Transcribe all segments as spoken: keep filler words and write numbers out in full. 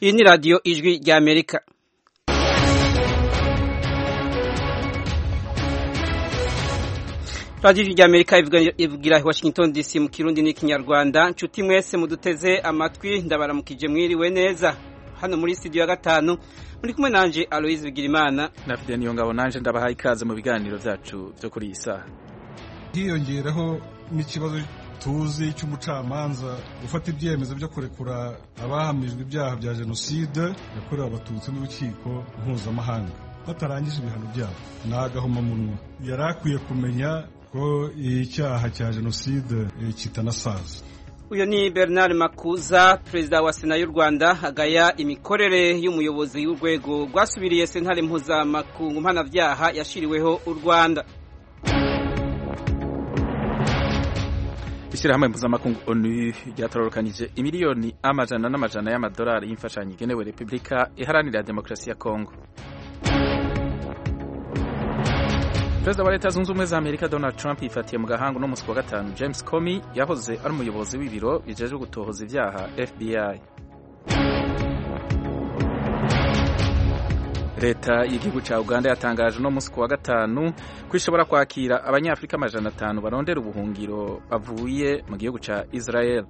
Iyi ni radiyo ijwi rya Amerika. radiyo ijwi rya Amerika ivugira Washington D C mu Kirundi n'ikinyarwanda. Nshuti mwese muduteze amatwi, ndabaramukije mwiriwe neza. Hano muri studio ya gatanu muri kumwe nanje Aloise Bigirimana na Fidel Niyongabo. Nanje ndabahaye ikaze mu biganiro byacu byo kuri iyi saha. Hiyongeraho n'ikibazo tuzi cy'umucamanza gufata ibyemezo byo kurekura abahamijwe ibyaha bya jenoside yakorewe abatutsi n'urukiko mpuzamahanga batarangije ibihano byabo. Ni agahomamunwa. Yari akwiye kumenya ko icyaha cya jenoside kitanasaza. Uyo ni Bernard Makuza, perezida wa Sena y'u Rwanda, agaya imikorere y'umuyobozi w'urwego rwasubiriye sentare mpuzamakungu mpanavyaha yashiriweho u Rwanda. Ishirahamwe mpuzamakungu ONU ryatororokanije imiliyoni amajana n'amajana y'amadolari y'imfashanyo igenewe Repubulika Iharanira Demokarasi ya Kongo. Perezida wa Leta Zunze Ubumwe za Amerika Donald Trump yifatiye mu gahango no musi wa gatanu James Comey yahoze ari umuyobozi w'ibiro bijejwe gutohoza ivyaha F B I. Leta y'igihugu ca Uganda yatangaje no musi wa gatanu kwishobora kwakira abanyafrika amajana atanu barondera ubuhungiro bavuye mu gihugu ca Israel.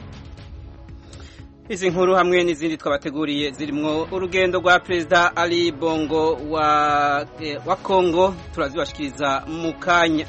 Izi nkuru hamwe n'izindi twabateguriye zirimwo urugendo rwa Perezida Ali Bongo wa eh, wa Kongo turazibashikiriza mu kanya.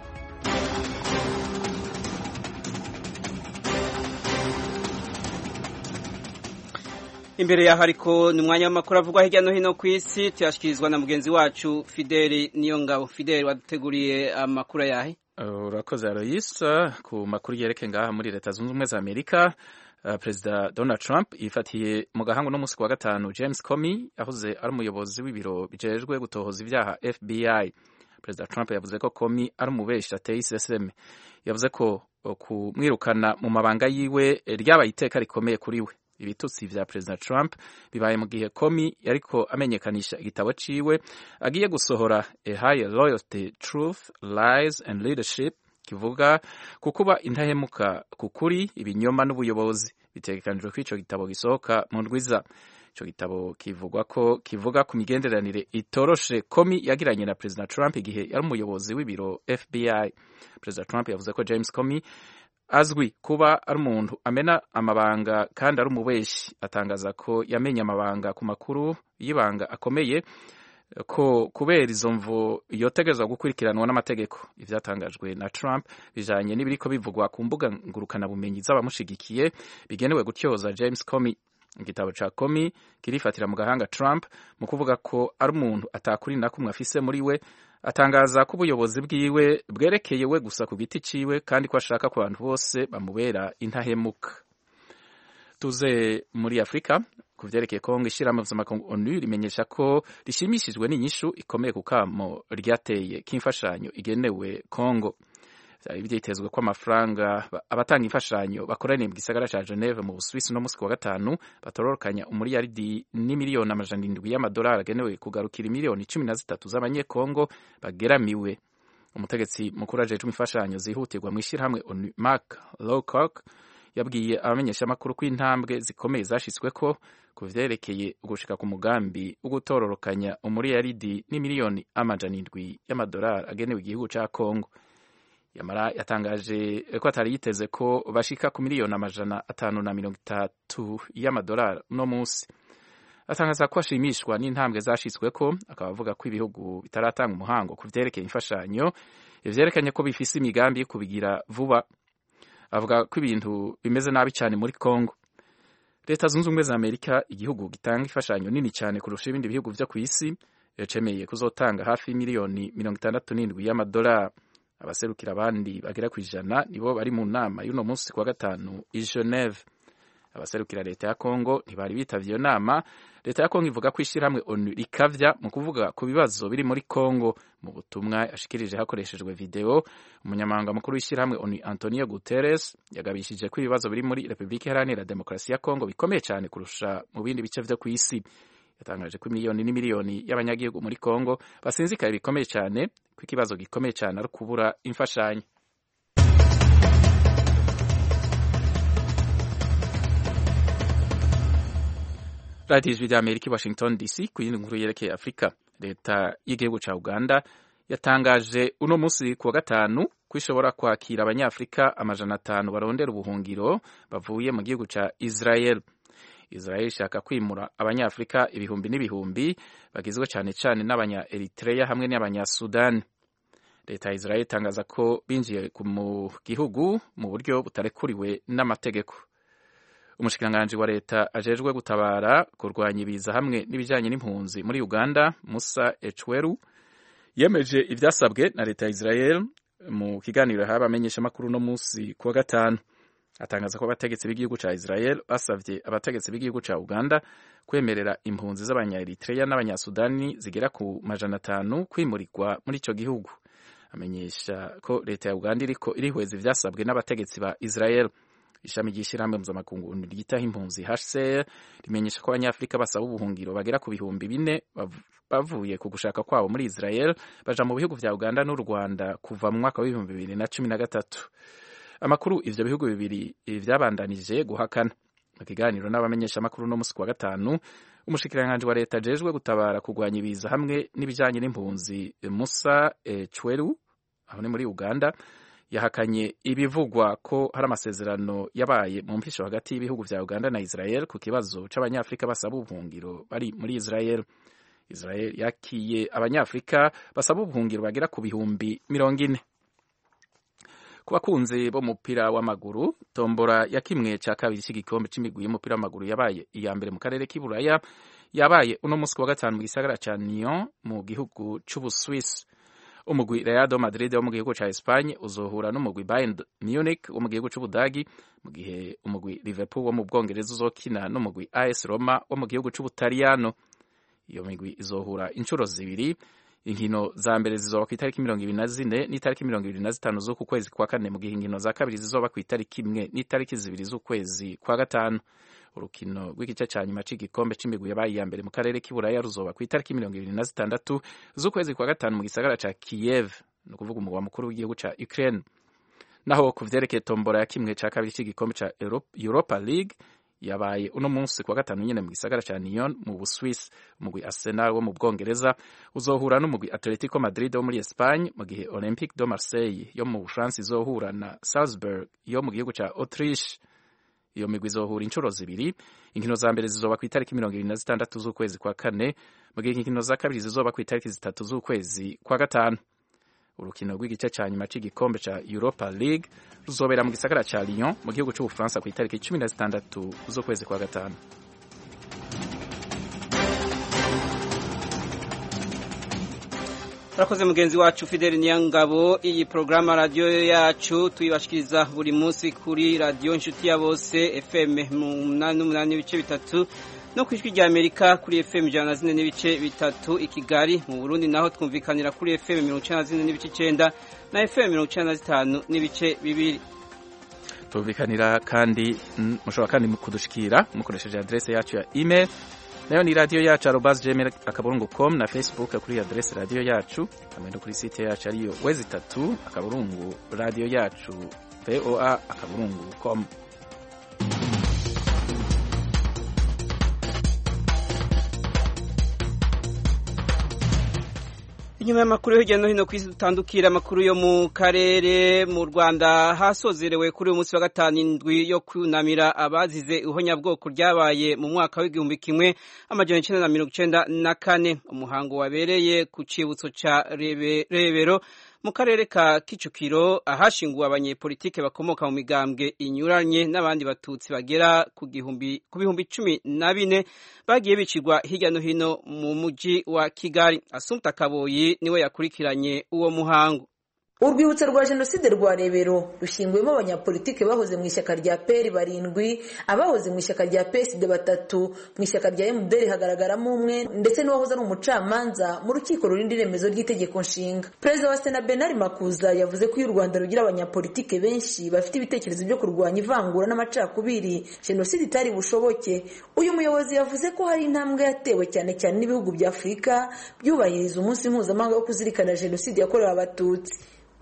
Imbere ya hariko ni mwanya w'amakuru avugwa hirya no hino ku isi tuyashikirizwa na mugenzi wacu Fidel Niyongabo. Fidel, waduteguriye amakuru yahe? Urakoze Aloise. Ku makuru yerekeye ngaha muri Leta Zunze Ubumwe za Amerika, Uh, Perezida Donald Trump yifatiye mu gahango no musi wa gatanu James Comey yahoze ari umuyobozi w'ibiro bijejwe gutohoza ivyaha F B I. Perezida Trump yavuze ko Comey ari umubeshi ateye iseseme. Yavuze ko kumwirukana mu mabanga yiwe ryabaye iteka rikomeye kuri we. Ibitutsi vya Perezida Trump bibaye mu gihe Comey yariko amenyekanisha igitabo ciwe agiye gusohora A Higher Loyalty, Truth, Lies and Leadership, kivuga kukuba intahemuka kukuri, ibinyoma n'ubuyobozi. Bitegekanijwe ko ico gitabo gisohoka mu ndwiza. Ico gitabo kivugwa ko kivuga ku migenderanire itoroshe Comey yagiranye na President Trump igihe yari umuyobozi w'ibiro F B I. President Trump yavuze ko James Comey azwi kuba ari umuntu amena amabanga kandi ari umubeshi. Atangaza ko yamenye amabanga ku makuru y'ibanga akomeye ko kubera izo mvo yotegezwa gukurikiranwa n'amategeko. Ivyatangajwe na Trump bijanye n'ibiriko bivugwa ku mbuga ngurukana bumenyi z'abamushigikiye bigenewe gutyoza James Comey. Igitabo ca Comey kirifatira mu gahanga Trump mu kuvuga ko ari umuntu atakuri na kumwe afise muri we. Atangaza ko ubuyobozi bwiwe bwerekeye we gusa ku giti ciwe kandi ko ashaka ko abantu bose bamubera intahemuka. Tuze muri Afrika. Kuvyerekeye Kongo, ishirahamwe mpuzamakungu ONU rimenyesha ko rishimishijwe n'inyishu ikomeye ku kamo ryateye k'imfashanyo igenewe Kongo. Vyari vyitezwe ko amafaranga abatanga imfashanyo bakoraniye mu gisagara ca Geneve mu Busuwisi no musi wa gatanu batororokanya umuriyaridi n'imiliyoni amajana indwi y'amadolari agenewe kugarukira miliyoni cumi na zitatu z'abanyekongo bageramiwe. Umutegetsi mukuru ajejwe imfashanyo zihutirwa mu ishirahamwe ONU, Mark Lowcock, yabwiye abamenyesha makuru ko intambwe zikomeye zashitsweko kuvyerekeye ugushika ku mugambi ugutororokanya umuriyaridi n'imiliyoni amajana indwi y'amadolari agenewe igihugu ca Kongo. Yamara yatangaje ko atari yiteze ko bashika ku miliyoni amajana atanu na mirongo itatu y'amadolari no musi. Atangaza ko ashimishwa n'intambwe zashitsweko, akaba avuga ko ibihugu bitaratanga umuhango kuvyerekeye imfashanyo ivyerekanye ko bifise imigambi yo kubigira vuba. Avuga ko ibintu bimeze nabi cyane muri Kongo. Leta Zunze Ubumwe za Amerika, igihugu gitanga imfashanyo nini cyane kurusha ibindi bihugu vyo kw'isi, yacemeye kuzotanga hafi miliyoni mirongo itandatu n'indwi y'amadolari. Abaserukira abandi bagera kwijana nibo bari mu nama y'uno munsi kwa gatanu i Geneve. Abaserukira leta ya Kongo ntibari bitavye iyo nama. Leta ya Kongo ivuga ko ishirahamwe ONU rikavya mu kuvuga ku bibazo biri muri Kongo. Mu butumwa yashikirije hakoreshejwe video, umunyamabanga mukuru w'ishirahamwe ONU Antonio Guterres yagabishije ko ibibazo biri muri Repubulika Iharanira Demokarasi ya Kongo bikomeye cyane kurusha mu bindi bice vyo kw'isi. Yatangaje ko miliyoni n'imiliyoni y'abanyagihugu muri Kongo basinzikaye bikomeye cyane, ko ikibazo gikomeye cyane ari kubura imfashanyo. radiyo ijwi ry'Amerika i Washington D C ku yindi nkuru yerekeye Afurika. Leta y'igihugu ca Uganda yatangaje uno munsi kuwa gatanu ko ishobora kwakira abanyafurika amajana atanu barondera ubuhungiro bavuye mu gihugu ca Israel. Israel ishaka kwimura abanyafurika ibihumbi n'ibihumbi bagizwe cyane cyane n'abanya Eritrea hamwe n'abanya Sudan. Leta ya Israel itangaza ko binjiye mu gihugu mu buryo butarekuriwe n'amategeko. Umushikiranganji wa leta ajejwe gutabara kurwanya ibiza hamwe n'ibijanye n'impunzi muri Uganda, Musa Echweru, yemeje ivyasabwe na leta ya Israel mu kiganiro haba amenyesha makuru no musi kuwa gatanu. Atangaza ko abategetsi b'igihugu ca Israel basavye abategetsi b'igihugu ca Uganda kwemerera impunzi z'abanya Eritrea n'abanya Sudani zigera ku majana atanu kwimurirwa muri ico gihugu. Amenyesha ko leta ya Uganda iriko irihweza ivyasabwe n'abategetsi ba Israel. Ishami ry'ishirahamwe mpuzamakungu ryitaho impunzi H C R rimenyesha ko abanyafurika basaba ubuhungiro bagera ku bihumbi bine bavuye ku gushaka kwabo muri Israel baja mu bihugu vya Uganda n'u Rwanda kuva mu mwaka w'ibihumbi bibiri na cumi na gatatu. Amakuru ivyo bihugu bibiri vyabandanije guhakana. Mu kiganiro n'abamenyesha amakuru no musi wa gatanu, umushikiranganji wa leta ajejwe gutabara kurwanya ibiza hamwe n'ibijanye n'impunzi Musa Echweru aho ni muri Uganda yahakanye ibivugwa ko hari amasezerano yabaye mu mpisho hagati y'ibihugu vya Uganda na Israel ku kibazo c'abanyafrika basaba ubuhungiro bari muri Israel. Israel yakiye abanyafrika basaba ubuhungiro bagera ku bihumbi mirongo ine. Ku bakunzi b'umupira w'amaguru, tombora ya kimwe ca kabiri c'igikombe c'imigwi y'umupira w'amaguru yabaye iya mbere mu karere k'Iburaya yabaye uno musi wa gatanu mu gisagara ca Nyon mu gihugu c'Ubuswisi. Umugwi Real Madrid wo mu gihugu ca Espagne uzohura n'umugwi Bayern Munich wo mu gihugu c'Ubudagi, mu gihe umugwi Liverpool wo mu Bwongereza uzokina n'umugwi A S Roma wo mu gihugu c'Ubutaliyano. Iyo migwi izohura inshuro zibiri. Inkino za mbere zizoba ku itariki mirongo ibiri na zine n'itariki mirongo ibiri na zitanu z'uku kwezi kwa kane, mu gihe inkino za kabiri zizoba ku itariki imwe n'itariki zibiri z'ukwezi kwa gatanu. Urukino rw'igice ca nyuma c'igikombe c'imigwi yabaye iya mbere mu karere k'Iburaya ruzoba ku itariki mirongo ibiri na zitandatu z'ukwezi kwa gatanu mu gisagara ca Kiev, ni ukuvuga umugwa mukuru w'igihugu ca Ukraine. Naho ku vyerekeye tombora ya kimwe ca kabiri c'igikombe ca Europa League yabaye uno munsi kwa gatanu nyene mu gisagara ca Nyon mu Buswisi. Umugwi Arsenal wo mu Bwongereza uzohura n'umugwi Atletico Madrid wo muri Espagne, mu gihe Olympique de Marseille yo mu Bufaransa izohura na Salzburg yo mu gihugu ca Autriche. Iyo migwi izohura inshuro zibiri. Inkino za mbere zizoba ku itariki mirongo ibiri na zitandatu z'ukwezi kwa kane, mu gihe inkino za kabiri zizoba ku itariki zitatu z'ukwezi kwa gatanu. Urukino rw'igice ca nyuma c'igikombe ca Europa League ruzobera mu gisagara ca Lyon mu gihugu c'Ubufaransa ku itariki cumi na zitandatu z'ukwezi kwa gatanu. Urakoze mugenzi wacu Fidel Niyangabo. Iyi programa radio yacu tuyibashikiriza buri munsi kuri radio Inshuti ya Bose F M umunani n'umunani n'ibice bitatu no kw'ijwi rya Amerika kuri F M ijana na zine n'ibice bitatu i Kigali. Mu Burundi naho twumvikanira kuri F M mirongo icenda na zine n'ibice icenda na F M mirongo icenda na zitanu n'ibice bibiri. Tubikanira kandi mushobora kandi kudushikira mukoresheje adresse yacu ya email nayo ni radio yacu arobase gmail akaburungu com na Facebook kuri adresse radio yacu, hamwe no kuri site yacu ariyo wezi itatu akaburungu radio yacu voa akaburungu com. Inyuma y'amakuru hirya no hino kw'isi dutandukira amakuru yo mu karere. Mu Rwanda hasozerewe kuri uyu munsi wa gatanu indwi yo kunamira abazize ihonyabwoko ryabaye mu mwaka w'igihumbi kimwe amajana icenda na mirongo icenda na kane. Umuhango wabereye ku cibutso ca Rebero mu karere ka Kicukiro, ahashinguwe abanyepolitike bakomoka mu migambwe inyuranye n'abandi batutsi bagera ku gihumbi ku bihumbi cumi na bine bagiye bicirwa hirya no hino mu muji wa Kigali. Assumpta Kaboyi niwe yakurikiranye uwo muhango. Urwibutso rwa Jenoside rwa Rebero rushingwemo abanyapolitike bahoze mu ishyaka rya P R barindwi, abahoze mu ishyaka rya P S D batatu, mu ishyaka rya M D R hagaragaramo umwe, ndetse n'uwahoze ari umucamanza mu rukiko rurinda iremezo ry'itegeko nshinga. Perezida wa Sena Bernard Makuza yavuze ko u Rwanda rugira abanyapolitike benshi bafite ibitekerezo byo kurwanya ivangura n'amacakubiri, Jenoside itari bushoboke. Uyu muyobozi yavuze ko hari intambwe yatewe cyane cyane n'ibihugu bya Afurika byubahiriza umunsi mpuzamahanga wo kuzirikana Jenoside yakorewe abatutsi.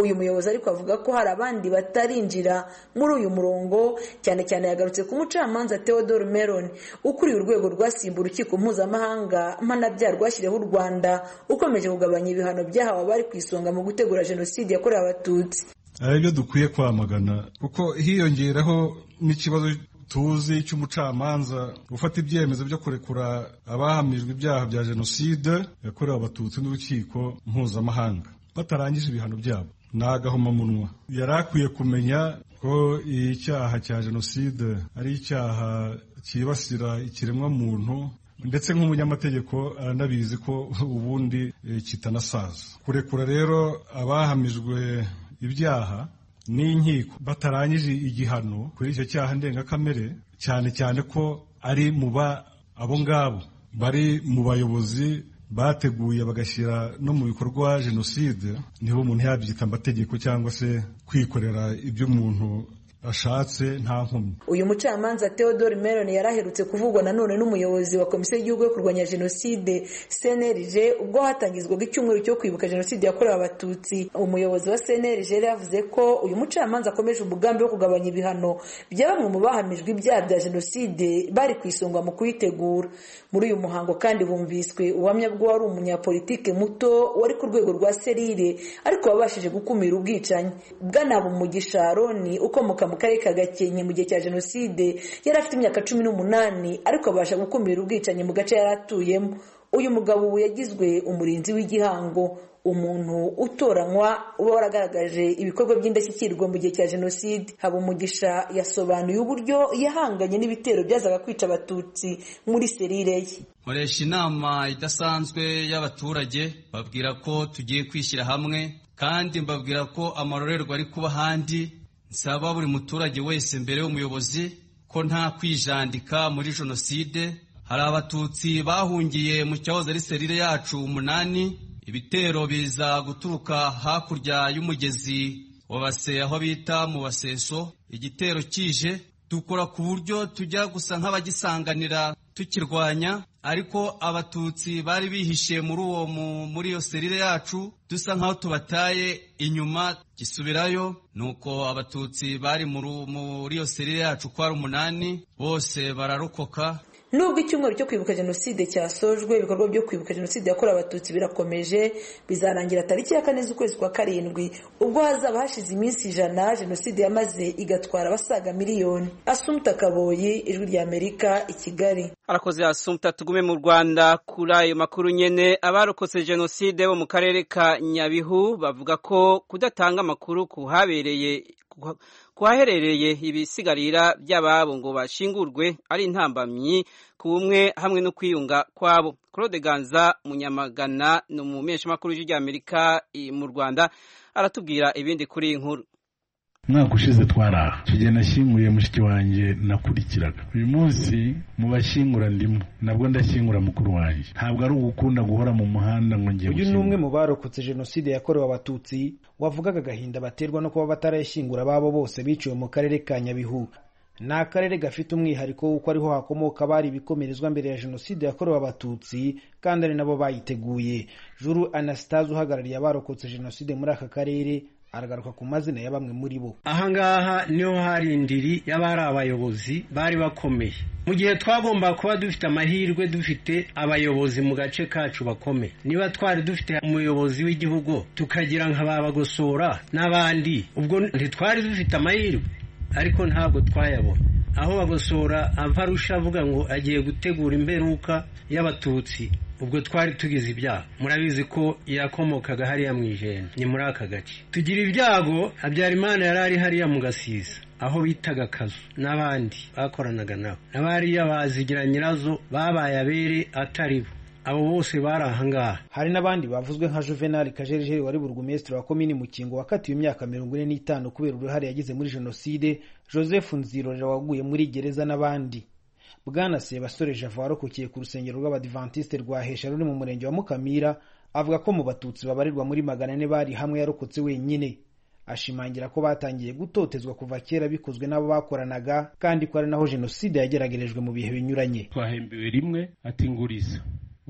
uyu muyobozi ariko avuga ko hari abandi batarinjira muri uyu murongo, cyane cyane yagarutse ku mucamanza Theodore Meron ukuriye urwego rwasimbuye urukiko mpuzamahanga mpanabyaha rwashyiriyeho u Rwanda ukomeje kugabanya ibihano byahawe abari ku isonga mu gutegura jenoside yakorewe abatutsi. ari byo dukwiye kwamagana kuko hiyongeraho n'ikibazo tuzi cy'umucamanza gufata ibyemezo byo kurekura abahamijwe ibyaha bya jenoside yakorewe abatutsi n'urukiko mpuzamahanga batarangije ibihano byabo. Ni agahomamunwa. Yari akwiye kumenya ko icyaha cya jenoside ari icyaha cyibasira ikiremwa muntu, ndetse nk'umunyamategeko aranabizi ko ubundi kitanasaza. Kurekura rero abahamijwe ibyaha n'inkiko batarangije igihano kuri icyo cyaha ndengakamere, cyane cyane ko ari mu ba abo ngabo bari mu bayobozi bateguye bagashyira no mu bikorwa jenoside, niho umuntu yabyita amategeko cyangwa se kwikorera ibyo umuntu ashatse nta nkomyi. Uyu mucamanza Theodore Meron yaraherutse kuvugwa nanone n'umuyobozi wa Komisiyo y'Igihugu yo kurwanya Jenoside C N L G ubwo hatangizwaga icyumweru cyo kwibuka Jenoside yakorewe abatutsi. Umuyobozi wa C N L G yavuze ko uyu mucamanza akomeje umugambi wo kugabanya ibihano bya bamwe mu bahamijwe ibyaha bya Jenoside bari ku isonga mu kuyitegura. Muri uyu muhango kandi bumviswe ubuhamya bwo wari umunyapolitike muto wari ku rwego rwa serire ariko wabashije gukumira ubwicanyi. Bwana Bumugisha Aroni ukomoka mu karere ka Gakenke mu gihe cya jenoside yari afite imyaka cumi n'umunani ariko abasha gukumira ubwicanyi mu gace yari atuyemo. Uyu mugabo ubu yagizwe umurinzi w'igihango, umuntu utoranywa uba waragaragaje ibikorwa by'indashyikirwa mu gihe cya jenoside. Habumugisha yasobanuye uburyo yahanganye n'ibitero byazaga kwica abatutsi muri serire ye. Nkoresha inama idasanzwe y'abaturage babwira ko tugiye kwishyira hamwe, kandi mbabwira ko amarorerwa ari kuba handi. Nsaba buri muturage wese mbere y'umuyobozi ko nta kwijandika muri jenoside. Hari abatutsi bahungiye mu cyahoze ari serire yacu umunani, ibitero biza guturuka hakurya y'umugezi wa Base aho bita mu Baseso. Igitero kije dukora ku buryo tujya gusa nk'abagisanganira tukirwanya, ariko abatutsi bari bihishe muri uwo muri iyo serire yacu dusa nkaho tubataye inyuma gisubirayo. Nuko abatutsi bari muri iyo serire yacu kwa ari umunani bose bararokoka. Nubwo icyumweru cyo kwibuka jenoside cyasojwe, ibikorwa byo kwibuka jenoside yakorewe abatutsi birakomeje. Bizarangira tariki ya kane z'ukwezi kwa karindwi ubwo hazaba hashize iminsi ijana jenoside yamaze igatwara abasaga miliyoni. Assumpta Kaboyi, Ijwi rya Amerika, i Kigali. Arakoze Assumpta. Tugume mu Rwanda kuri ayo makuru nyene. Abarokotse jenoside bo mu karere ka Nyabihu bavuga ko kudatanga amakuru kuhabereye kuhaherereye ibisigarira by'ababo ngo bashingurwe ari intambamyi ku bumwe hamwe no kwiyunga kwabo. Claude Ganza Munyamagana no mu mpeshamakuru y'Ijwi rya Amerika mu Rwanda aratubwira ibindi kuri iyi nkuru. Mwaka ushize twaraha tugenda nashyinguye mushiki wanjye nakurikiraga. Uyu munsi mu bashyingura ndimo, nabwo ndashyingura mukuru wanjye. Ntabwo ari ugukunda guhora mu muhanda ngo ngiye. Uyu numwe mu barokotse jenoside yakorewe abatutsi wavugaga agahinda baterwa no kuba batarayishyingura babo bose biciwe mu karere ka Nyabihu. Ni akarere gafite umwihariko w'uko ariho hakomoka bari ibikomerezwa mbere ya jenoside yakorewe abatutsi kandi ari nabo bayiteguye. Juru Anastase uhagarariye abarokotse jenoside muri aka karere aragaruka ku mazina ya bamwe muri bo. Ahangaha niho hari indiri y'abari abayobozi bari bakomeye. Mu gihe twagomba kuba dufite amahirwe dufite abayobozi mu gace kacu bakomeye. Niba twari dufite umuyobozi w'igihugu tukagira nka Babagosora n'abandi, ubwo ntitwari dufite amahirwe, ariko ntabwo twayabona. Aho Bagosora ava Arusha avuga ngo agiye gutegura imperuka y'abatutsi, ubwo twari tugize ibyago. Murabizi ko yakomokaga hariya mu Ijenda, ni muri aka gace. Tugira ibyago Habyarimana yari ari hariya mu Gasiza aho bitaga Kazu n'abandi bakoranaga nabo. N'abariya bazigira nyirazo babaye abere atari bo. Abo bose bari ahangaha. Hari n'abandi bavuzwe nka Juvenal Kajerijeri wari burugumestre wa komini Mukingo wakatiwe imyaka mirongo ine n'itanu kubera uruhare yagize muri jenoside, Joseph Nzirorera waguye muri gereza n'abandi. Bwana Sebasore Java warokokiye ku rusengero rw'Abadiventiste rwa Hesha ruri mu murenge wa Mukamira avuga ko mu batutsi babarirwa muri magana ane bari hamwe yarokotse wenyine. Ashimangira ko batangiye gutotezwa kuva kera bikozwe n'abo bakoranaga kandi ko ari naho jenoside yageragerejwe mu bihe binyuranye. Twahembewe rimwe ati nguriza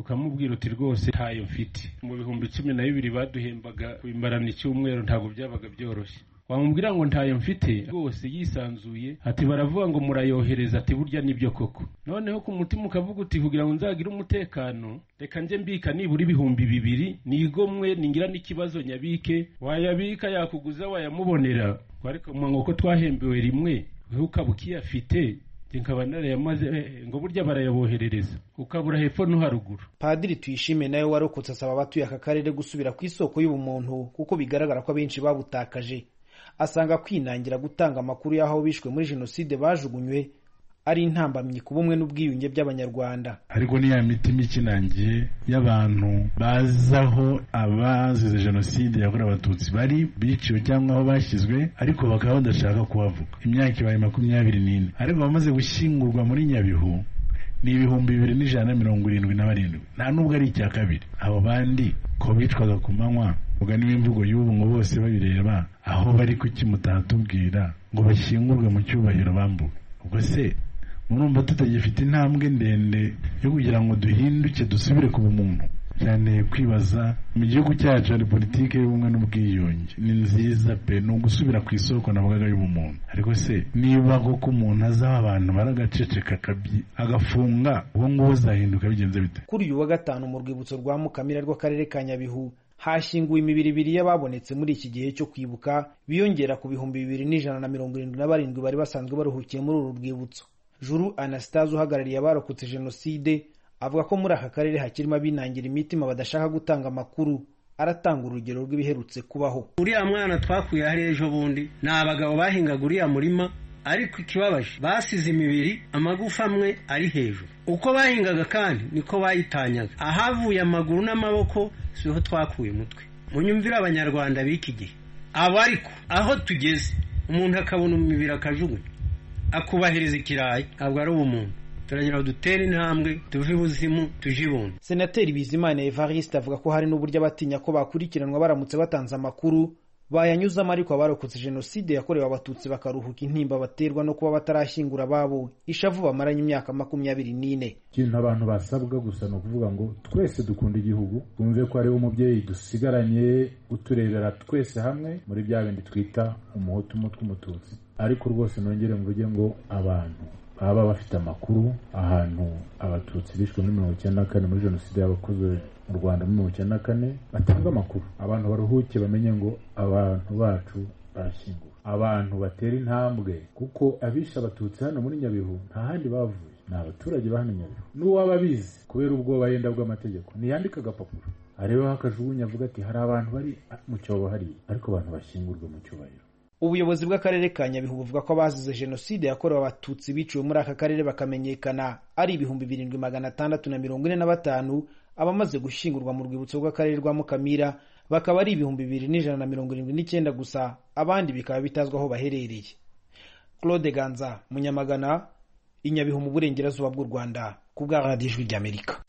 ukamubwira uti rwose ntayo mfite. Mu bihumbi cumi na bibiri baduhembaga imbarana icyumweru ntabwo byabaga byoroshye. Wamubwira ngo ntayo mfite rwose yisanzuye ati baravuga ngo murayohereza ati burya nibyo koko. Noneho ku mutima ukavuga uti kugira ngo nzagire umutekano reka nje mbika nibura ibihumbi bibiri nigomwe ningira n'ikibazo nyabike, wayabika yakuguza wayamubonera. Ariko mwango ko twahembewe rimwe ukabukiye afite nkaba narayamaze ngo burya barayaboherereza ukabura hepfo no haruguru. Padiri Tuyishime nawe warokotse asaba abatuye aka karere gusubira ku isoko y'ubumuntu kuko bigaragara ko abenshi babutakaje. Asanga kwinangira gutanga amakuru y'aho bishwe muri jenoside bajugunywe ari intambamyi ku bumwe n'ubwiyunge by'abanyarwanda. Ariko ni ya mitima ikinangiye y'abantu bazaho abazize jenoside yakorewe abatutsi bari biciwe cyangwa aho bashyizwe ariko bakaba badashaka kuhavuga. Imyaka ibaye makumyabiri n'ine ariko bamaze gushyingurwa muri Nyabihu ni ibihumbi bibiri n'ijana na mirongo irindwi na barindwi, nta nubwo ari icya kabiri. Abo bandi ko bicwaga ku manywa ubwo niwe mvugo y'ubu ngo bose babireba aho bari kukimutatubwira ngo bashyingurwe mu cyubahiro bambuwe. Ubwo se murumva tutagifite intambwe ndende yo kugira ngo duhinduke dusubire ku bumuntu? Cyane kwibaza mu gihugu cyacu hari politike y'ubumwe n'ubwiyunge ni nziza pe, no gusubira ku isoko navugaga y'ubumuntu. Ariko se niba koko umuntu azaho abantu baragaceceka kabyi agafunga uwo nguwo zahinduka bigenze bite? Kuri uyu wa gatanu mu rwibutso rwa Mukamira rw'akarere ka Nyabihu hashyinguwe imibiri ibiri y'ababonetse muri iki gihe cyo kwibuka biyongera ku bihumbi bibiri n'ijana na mirongo irindwi na barindwi bari basanzwe baruhukiye muri uru rwibutso. Juru Anastase uhagarariye abarokotse jenoside avuga ko muri aka karere hakirimo abinangira imitima badashaka gutanga amakuru. Aratanga urugero rw'ibiherutse kubaho. Uriya mwana twakuye hari ejo bundi ni abagabo bahingaga uriya murima, ariko ikibabaje basize imibiri amagufa amwe ari hejuru. Uko bahingaga kandi niko bayitanyaga, ahavuye amaguru n'amaboko siho twakuye umutwe. Munyumvira abanyarwanda b'iki gihe abo, ariko aho tugeze umuntu akabona imibiri akajugunya akubahiriza ikirayi ntabwo ari ubumuntu. Turagira dutere intambwe tuve buzimu tuje ibuntu. Senateri Bizimana Evariste avuga ko hari n'uburyo abatinya ko bakurikiranwa baramutse batanze amakuru bayanyuzamo, ariko abarokotse jenoside yakorewe abatutsi bakaruhuka intimba baterwa no kuba batarashyingura ababo ishavu bamaranye imyaka makumyabiri n'ine. Ikintu abantu basabwa gusa no kuvuga ngo twese dukunda igihugu, twumve ko ari umubyeyi dusigaranye uturebera twese hamwe muri bya bindi twita umuhutu umutwe umututsi. Ariko rwose nongere mvuge ngo abantu baba bafite amakuru ahantu abatutsi bishwe muri mirongo icyenda na kane muri jenoside yabakozwe mu Rwanda muri mirongo icyenda na kane batanga amakuru, abantu baruhuke bamenye ngo abantu bacu barashyingura, abantu batera intambwe, kuko abisha abatutsi hano muri Nyabihu nta handi bavuye, ni abaturage ba hano Nyabihu. N'uwaba abizi kubera ubwoba yenda bw'amategeko ntiyandika agapapuro arebaho akajugunya avuga ati hari abantu bari mu cyobo hariya, ariko abantu bashyingurwe mu cyubahiro. Ubuyobozi bw'akarere ka Nyabihu buvuga ko abazize jenoside yakorewe abatutsi biciwe muri aka karere bakamenyekana ari ibihumbi birindwi magana atandatu na mirongo ine na batanu. Abamaze gushyingurwa mu rwibutso rw'akarere rwa Mukamira bakaba ari ibihumbi bibiri n'ijana na mirongo irindwi n'icyenda gusa, abandi bikaba bitazwi aho baherereye. Claude Ganza, Munyamagana, i Nyabihu mu burengerazuba bw'u Rwanda, ku bwa Radio Ijwi ry'Amerika.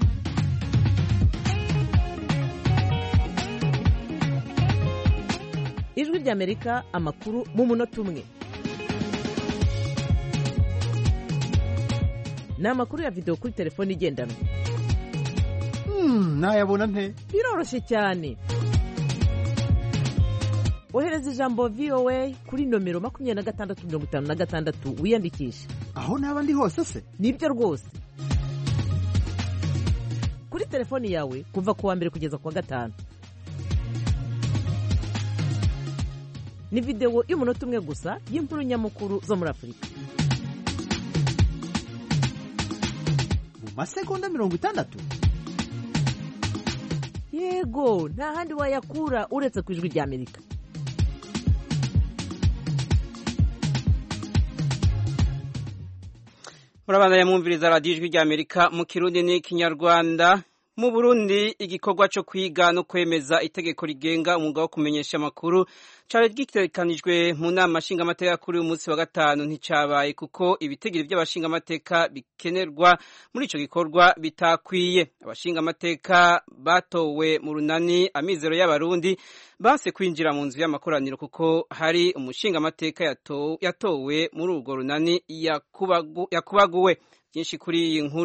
Ijwi ry'Amerika, amakuru mu munota umwe. Ni amakuru ya video kuri telefone igendanwa. Hmm, nayabona nte? Biroroshye cyane. Ohereza ijambo V O A kuri nomero makumyabiri na gatandatu mirongo itanu na gatandatu wiyandikisha. Aho naba ndi hose se? Nibyo rwose. Kuri telefoni yawe kuva ku wa mbere kugeza ku wa gatanu. Ni video y'umunota umwe gusa y'inkuru nyamukuru zo muri Afurika. Mu masegonda mirongo itandatu? Yego, nta handi wayakura uretse ku Ijwi ry'Amerika. Murabandanya mwumviriza Radio Ijwi ry'Amerika mu Kirundi n'Ikinyarwanda. Mu Burundi igikorwa cyo kwiga no kwemeza itegeko rigenga umwuga wo kumenyesha amakuru cyari gitegekanijwe mu nama nshingamateka kuri uyu munsi wa gatanu nticabaye kuko ibitegiro by'abashingamateka bikenerwa muri ico gikorwa bitakwiye. Abashingamateka batowe mu runani Amizero y'Abarundi base kwinjira mu nzu y'amakoraniro kuko hari umushingamateka yato, yatowe muri urwo runani yakubagu, yakubaguwe. Byinshi kuri iyi nkuru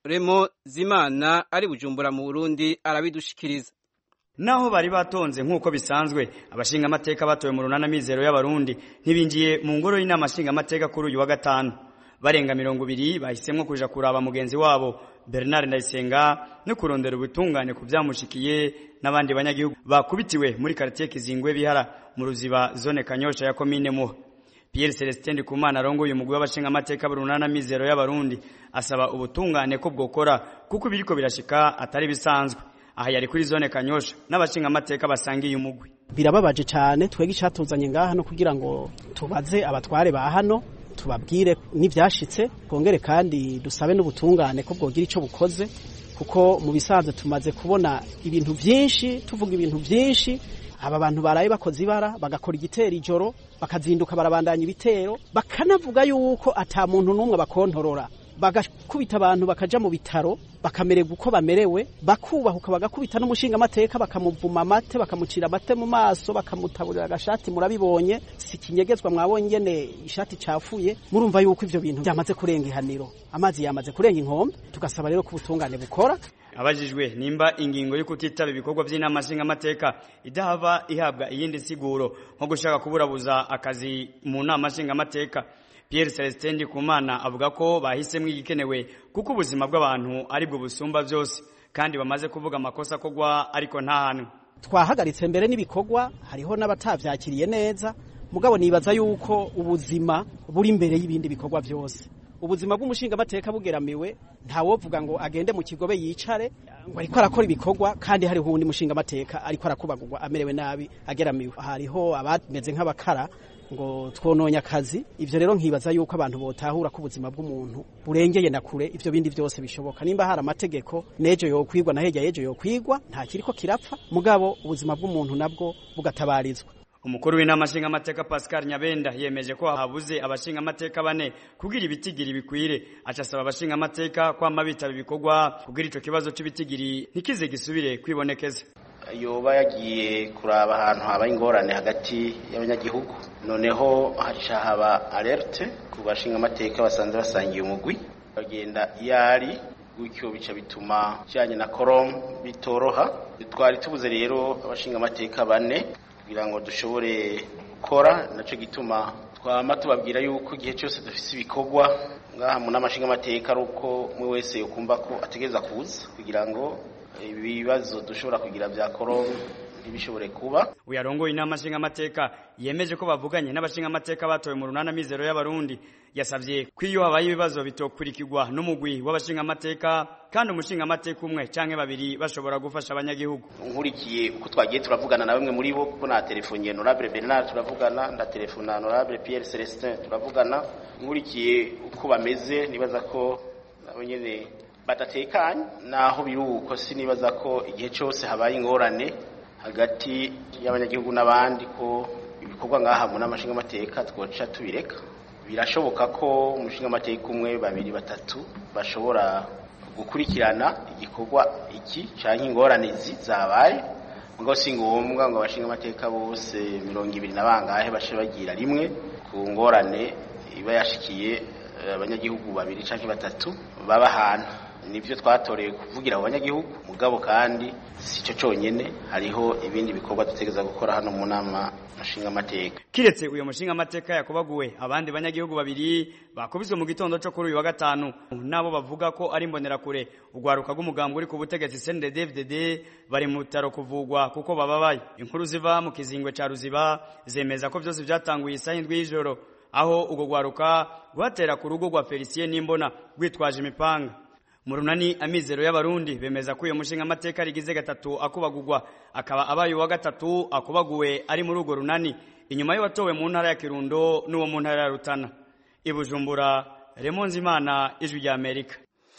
Remo Zimana ari Bujumbura mu Burundi arabidushikiriza. Naho bari batonze nk'uko bisanzwe abashinga amateka batoye mu runana mizero y'abarundi ntibinjiye mu ngoro y'inama ashinga amateka kuri uyu wa gatanu. Barenga mirongo ibiri bahisemwo kuja kuraba mugenzi wabo Bernard Ndayisenga no kurondera ubutungane ku byamushikiye n'abandi banyagihugu bakubitiwe muri quartier Kizingwe bihara mu Ruziba zone Kanyosha ya commune Muha. Pierre Celestin Ndikumana arongoye umugwi w'abashinga amateka burunana mizero y'abarundi asaba ubutungane ko bwokora kuko biriko birashika atari bisanzwe. Aha yari kuri zone Kanyosha n'abashinga amateka basangiye umugwi. Birababaje cyane twege cyatuzanye ngaha no kugira ngo tubaze abatware ba hano tubabwire n'ivyashitse kongere kandi dusabe n'ubutungane ko bwogira ico bukoze kuko mu bisanzwe tumaze kubona ibintu byinshi tuvuga ibintu byinshi aba bantu baraye bakoze ibara bagakora igitero ijoro bakazinduka barabandanya ibitero bakanavuga yuko ata muntu numwe bakontorora bagakubita abantu bakaja mu bitaro bakamererwa uko bamerewe bakubahuka bagakubita n'umushinga amateka bakamuvuma amate bakamucira amate mu maso bakamutaburira agashati murabibonye sikinyegezwa mwabonye ngene ishati cafuye murumva yuko ivyo bintu byamaze kurenga ihaniro amazi yamaze kurenga inkombe tugasaba rero ku butungane bukora. Abajijwe nimba ingingo yo kutitaba ibikorwa by'inama ashinga amateka idahava ihabwa iyindi siguro nko gushaka kuburabuza akazi mu nama ashinga amateka, Pierre Celestin Ndikumana avuga ko bahisemwe igikenewe kuko ubuzima bw'abantu ari bwo busumba byose kandi bamaze kuvuga amakosa kogwa ariko nta hantu. Twahagaritse mbere n'ibikorwa hariho n'abatavyakiriye neza mugabo nibaza yuko ubuzima buri imbere y'ibindi bikorwa byose. Ubuzima bw'umushinga amateka bugeramiwe nta wovuga ngo agende mu kigobe yicare ngo ariko arakora ibikorwa kandi hari hundi mushinga amateka ariko arakubagurwa amerewe nabi ageramiwe. Hariho abameze nk'abakara ngo twononya akazi ivyo rero nkibaza yuko abantu botahura ko ubuzima bw'umuntu burengeye na kure ivyo bindi byose bishoboka nimba hari amategeko nejo yo kwigwa na heja yejo yo kwigwa nta kiriko kirapfa mugabo ubuzima bw'umuntu nabwo bugatabarizwa. Umukuru w'inama ashinga amateka Pascal Nyabenda yemeje ko habuze abashinga amateka bane kugira ibitigiri bikwire acasaba abashinga amateka kwama bitaba ibikorwa kugira ico kibazo cy'ibitigiri ntikize gisubire kwibonekeza. Yoba yagiye kuraba ahantu haba ingorane hagati y'abanyagihugu noneho haca haba alerte ku bashinga amateka basanze basangiye umugwi bagenda yari gutyo bica bituma cyanye na korom bitoroha. Twari tubuze rero abashinga amateka bane kugira ngo dushobore gukora naco gituma twama tubabwira yuko igihe cyose dufise ibikorwa ngaha mu namashinga amateka ruko mwe wese yokumva ko ategeza kuza kugira ngo ibibazo dushobora kugira bya korom ntibishobore kuba. Uyarongoye inama ashinga amateka yemeje ko bavuganye n'abashinga amateka batoye mu runana mizero y'abarundi yasavye kwiyo habaye ibibazo bitokurikirwa n'umugwi w'abashinga amateka kandi umushinga amateka umwe canke babiri bashobora gufasha abanyagihugu. Nkurikiye uko twagiye turavugana na bamwe muri bo kuko na telefone ya Honorable Bernard turavugana nda telefone na Honorable Pierre Celestin turavugana nkurikiye uko bameze nibaza ko nabo nyene badatekanye naho biruko sinibaza ko igihe cyose habaye ingorane hagati y'abanyagihugu n'abandi ko ibikorwa ngaha mu namashinga amateka twoca tubireka. Birashoboka ko umushinga amateka umwe babiri batatu bashobora gukurikirana igikorwa iki canke ingorane zabaye ngo singombwa ngo abashinga amateka bose mirongo ibiri na bangahe bashe bagira rimwe ku ngorane iba yashikiye abanyagihugu babiri canke batatu baba hana. Nivyo twatoreye kuvugira abanyagihugu mugabo kandi sico conyene hariho ibindi bikorwa dutegeza gukora hano mu nama mashinga amateka. Kiretse uyo mushinga amateka yakobaguwe abandi banyagihugu babiri bakubizwe mu gitondo cyo kuri uyu wa gatanu nabo bavuga ko ari mbonera kure ugwaruka rw'umugambo uri ku butegetsi C N D D F D D bari mu taro kuvugwa kuko bababaye. Inkuru ziva mu kizingwe ca Ruziba zemeza ko byose byatanguye isaha indwi y'ijoro aho ugo gwaruka rwatera ku rugo rwa Felicien Nimbona rwitwaje imipanga. Mu runani amizero y'abarundi bemeza ko uyo mushinga amateka rigize gatatu akubagurwa akaba abaye wa gatatu akubaguwe ari muri ugo runani inyuma yo watowe mu ntara ya Kirundo n'uwo mu ntara ya Rutana. Ibujumbura Remonzi Imana ijwi rya Amerika.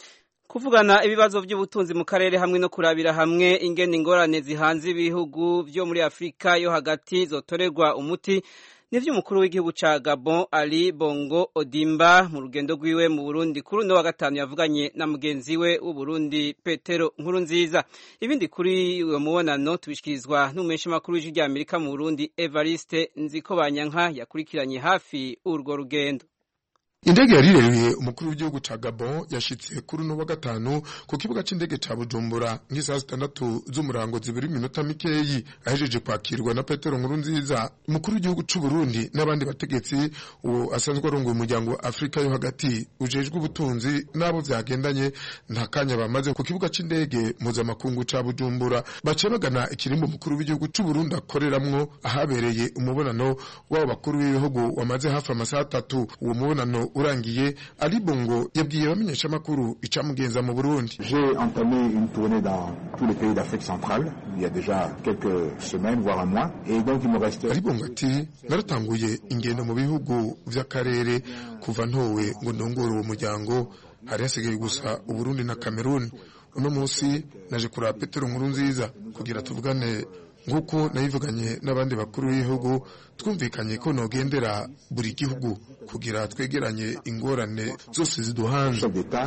Kuvugana ibibazo by'ubutunzi mu karere hamwe no kurabira hamwe ingene ingorane zihanze ibihugu byo muri Afrika yo hagati zotorerwa umuti nivyo umukuru w'igihugu ca Gabon Ali Bongo Odimba mu rugendo rwiwe mu Burundi kuri no wa gatanu yavuganye na mugenzi we w'u Burundi Petero Nkurunziza. Ibindi kuri uwo mubonano tubishikirizwa n'umumenyesha makuru w'ijwi rya Amerika mu Burundi Evariste Nzikobanyanka yakurikiranye hafi urwo rugendo. Indege yarirereye umukuru w'igihugu ca Gabon yashitse kuri no wa gatanu ku kibuga c'indege ca Bujumbura nk'isaha zitandatu z'umurango zibiri minota mikeyi ahejeje kwakirwa na Petero Nkurunziza umukuru w'igihugu c'u Burundi n'abandi bategetsi uwo asanzwe arongoye umuryango wa Afrika yo hagati ujejwe ubutunzi nabo vyagendanye nta kanya bamaze ku kibuga c'indege mpuzamakungu ca Bujumbura bace bagana ikirimbo umukuru w'igihugu c'u Burundi akoreramwo ahabereye umubonano w'abo bakuru b'ibihugu wamaze hafi amasaha atatu uwo mubonano urangiye Ali Bongo yabwiye abamenyesha makuru icamugenza mu Burundi. J'ai entamé une tournée dans tous les pays d'Afrique centrale il y a déjà quelques semaines voire un mois et donc il me reste Ali Bongo ati naratanguye ingendo mu bihugu vy'akarere kuva ntowe ngo ndongore uwo muryango hari hasigaye gusa Uburundi na Cameroon uno munsi naje kuraba Petero Nkurunziza kugira tuvugane nguko nayivuganye n'abandi bakuru b'ibihugu twumvikanye ko nogendera buri gihugu kugira twegeranye ingorane zose ziduhanje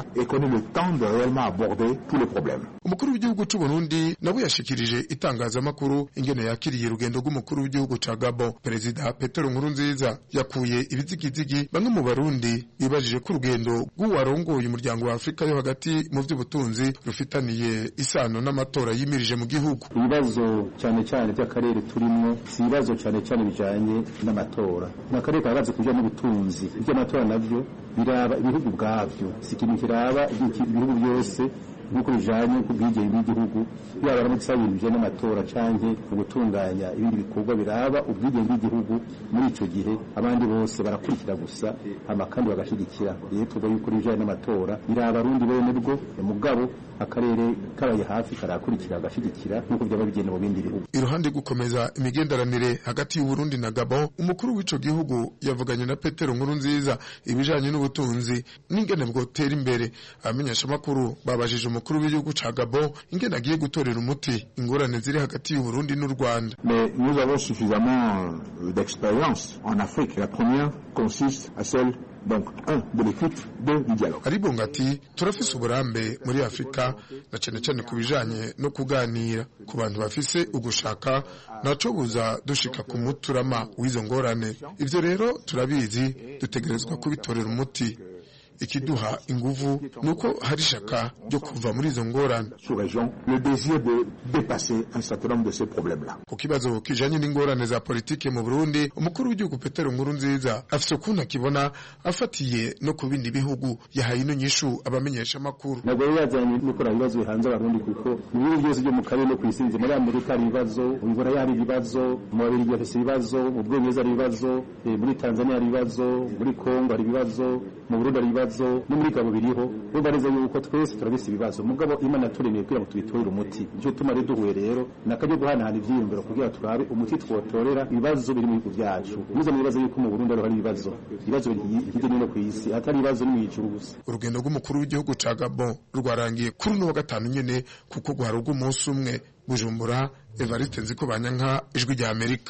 umukuru w'igihugu c'u Burundi nabo yashikirije itangazamakuru ingene yakiriye urugendo rw'umukuru w'igihugu ca Gabon. Perezida Petero Nkurunziza yakuye ibizigizigi bamwe mu Barundi bibajije ko urugendo rw'uwarongoye umuryango wa Afrika yo hagati mu vy'ubutunzi rufitaniye isano n'amatora yimirije mu gihugu. Ibibazo cyane cyane by'akarere turimo si ibibazo cyane cyane bijanye n'amatora n'akarere kabaze kuja n'ubutunzi iby'amatora navyo biraba ibihugu bwavyo si ikintu kiraba ibihugu byose nk'uko bijanye kubwigenge bw'igihugu yaba aramutse ibintu bijanye n'amatora canke ugutunganya ibindi bikorwa biraba ubwigenge bw'igihugu muri ico gihe abandi bose barakurikira gusa hama kandi bagashigikira rero tuvuga yuko bijanye n'amatora biraba arundi bene bwo mugabo akarere kabaye hafi karakurikira agashigikira nk'uko byaba bigenda mu bindi bihugu. Iruhande gukomeza imigenderanire hagati y'u Burundi na Gabon umukuru w'ico gihugu yavuganye na Petero Nkurunziza ibijanye n'ubutunzi n'ingene bwotera imbere abamenyesha makuru babajije umukuru w'igihugu ca Gabon ingene agiye gutorera umuti ingorane ziri hagati y'u Burundi n'u Rwanda. Mais nous avons suffisamment d'expérience en Afrique. La première consiste à celle donc un de l'écoute, deux du dialogue. Ali Bongo ati turafise uburambe muri Afrika na cyane cyane kubijanye no kuganira ku bantu bafise ugushaka naco buza dushika ku muturama w'izo ngorane. Ivyo rero turabizi dutegerezwa kubitorera umuti. Ikiduha inguvu nuko hari shaka ryo kuva muri izo ngorane. Le désir de dépasser un certain nombre de ces problèmes-là. Ku kibazo kijanye n'ingorane za politike mu Burundi umukuru w'igihugu Petero Nkurunziza afise ukuntu akibona afatiye no ku bindi bihugu yahaye ino nyishu abamenyesha makuru. Ntabwo yazanye n'ukora ibibazo bihanze abarundi kuko ibihugu byose byo mu karere no kwisinze muri Amerika ari ibibazo ubibona yari ibibazo mu Babirigi bafise ibibazo mu Bwongereza ari ibibazo muri Tanzania ari ibibazo muri Kongo ari ibibazo mu Burundi ari ibibazo no muri Gabo biriho urumva neza yuko twese turabise ibibazo mugabo Imana turemeye kugira ngo tubitorere umuti nicyo tumare duhuye rero nakajyo guhanahana ivyiyumviro kugira turabe umuti twotorera ibibazo biri mu bihugu byacu muze mu bibazo yuko mu Burundi ari ibibazo ibibazo hirya no ku isi atari ibibazo n'imijuru gusa. Urugendo rw'umukuru w'igihugu ca Gabon rwarangiye kuri no wa gatanu nyene kuko gwaruga umunsi umwe Bujumbura. Evariste Nzikobanyanka, Ijwi rya Amerika.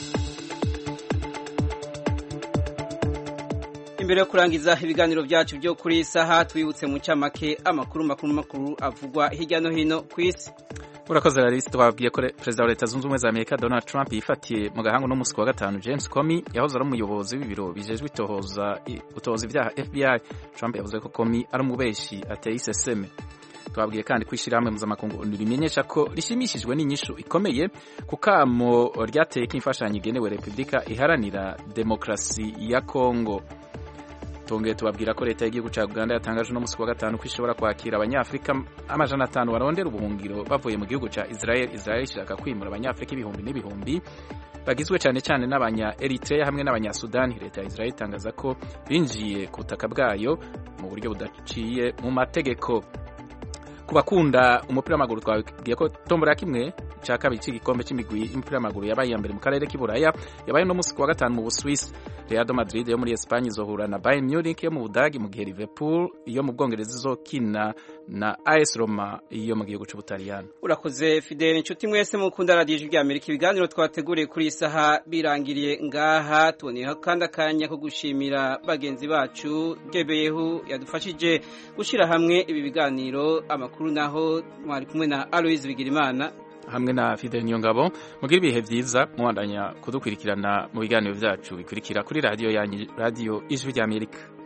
Imbere yo kurangiza ibiganiro byacu byo kuri saha twibutse mu camake amakuru makuru makuru avugwa hirya no hino ku isi. Urakoze Larissa, twabwiye ko Perezida wa Leta Zunze Ubumwe za Amerika Donald Trump yifatiye mu gahango no musi wa gatanu James Comey yahoze ari umuyobozi w'ibiro bijejwe itohoza utohoza ibyaha F B I. Trump yavuze ko Comey ari umubeshi ateye iseseme. Twabwiye kandi kwishirahamwe mpuzamakungu rimenyesha ko rishimishijwe n'inyishu ikomeye ku kamo ryateye k'imfashanyo igenewe Repubulika iharanira Demokarasi ya Kongo. Tongeye tubabwira ko leta y'igihugu ca Uganda yatangaje no musi wa gatanu ko ishobora kwakira abanyafrika amajana atanu barondera ubuhungiro bavuye mu gihugu ca Israel. Israel ishaka kwimura abanyafrika ibihumbi n'ibihumbi bagizwe cyane cyane n'abanya Eritrea hamwe n'abanya Sudan. Leta ya Israel itangaza ko binjiye ku butaka bwayo mu buryo budaciye mu mategeko. Kubakunda umupira w'amaguru twagiye ko tombora kimwe ca kabiri cy'igikombe c'imigwi y'umupira w'amaguru yabaye ya mbere mu karere k'Iburaya yabaye no musi wa gatanu mu Busuwisi. Real Madrid yo muri Espagne izohura na Bayern Munich yo mu Budagi mu gihe Liverpool yo mu Bwongereza izokina na A S Roma yo mu gihugu c'Ubutaliyani. Urakoze Fidel, inshuti mwese mukunda radio Ijwi rya Amerika. Ibiganiro twateguriye kuri isaha birangiriye ngaha. Tuboneyeho kandi akanya ko gushimira bagenzi bacu Gebeyehu yadufashije gushira hamwe ibi biganiro. Amakuru naho mwari kumwe na Aloise Bigirimana hamwe na Fidel Nyongabo. Mugira ibihe vyiza muwandanya kudukurikirana mu biganiro vyacu bikurikira kuri radio yanyu, Radio Ijwi rya Amerika.